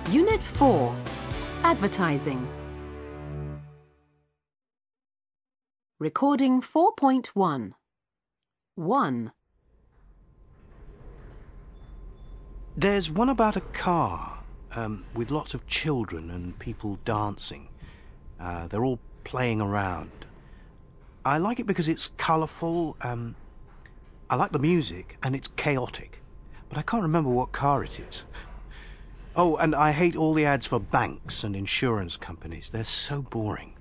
Unit 4. Advertising. Recording 4.1. 1. There's one about a car, with lots of children and people dancing. They're all playing around. I like it because it's colourful. I like the music, and it's chaotic. But I can't remember what car it is. Oh, and I hate all the ads for banks and insurance companies. They're so boring.